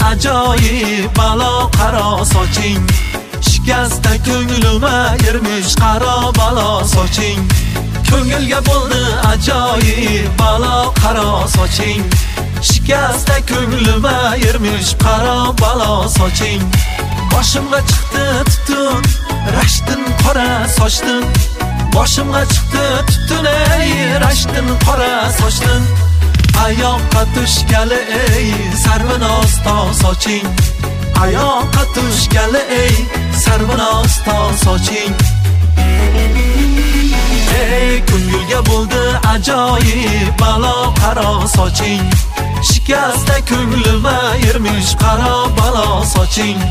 ajoyib balo qaro soching. Shikasta ko'nglima yirmish qaro balo soching. Ko'ngilga bo'ldi ajoyib balo qaro soching. Shikasta ko'nglima yirmish qaro balo soching. Boshimga chiqdi tutun rashdin qora sochdim. Boshimga chiqdi tutun rashdin qora sochdim. Ayoqqa tushgali ey sarvinoz to soching. Ayoqqa tushgali ey sarvinoz to soching. Ey ko'ngilga bo'ldi ajoyib balo qaro soching. Shikasta ko'nglima yirmish qaro balo soching.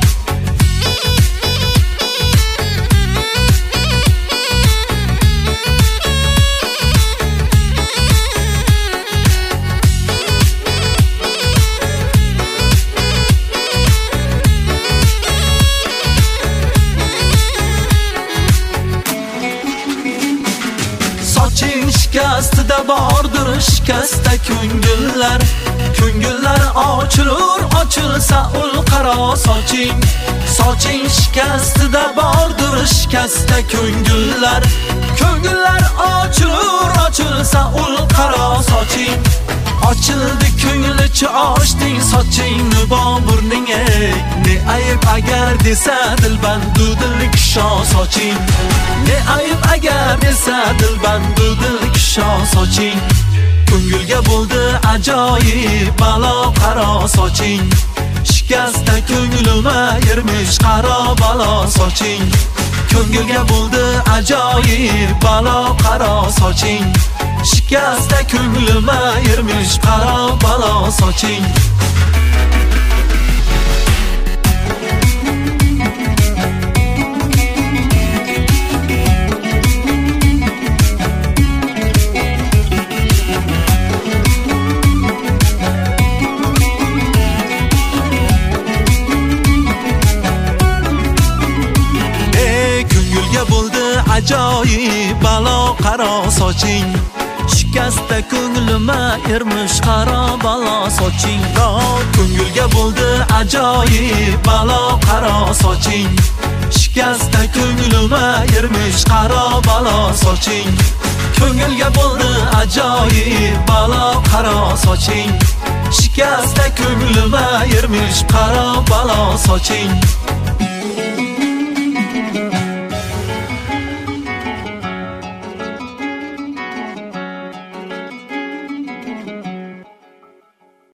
Shikastida bordir shikasta ko'ngillar. Ko'ngillar ochilur ochilsa ul qaro soching. Soching shikastida bordir shikasta ko'ngillar. Ko'ngillar ochilur ochilsa ul qaro soching. Ochildi ko'ngilchi ochding sochingni boburning ey. Ne ayb agar desa dilbandu dillik sho soching. Ne ayb agar desa dilbandu dillik sho soching. Ko'ngilga bo'ldi ajoyib balo qaro soching. Shikasta ko'nglima yirmish qaro balo soching. Ko'ngilga bo'ldi ajoyib balo qaro soching. Shikasta ko'nglima yirmish qaro balo soching. Ajoyib balo qaro soching. Shikasta ko'nglima yirmish qaro balo soching. Ko'ngilga bo'ldi ajoyib balo qaro soching. Shikasta ko'nglima yirmish qaro balo soching. Ko'ngilga bo'ldi ajoyib balo qaro soching. Shikasta ko'nglima yirmish qaro balo soching.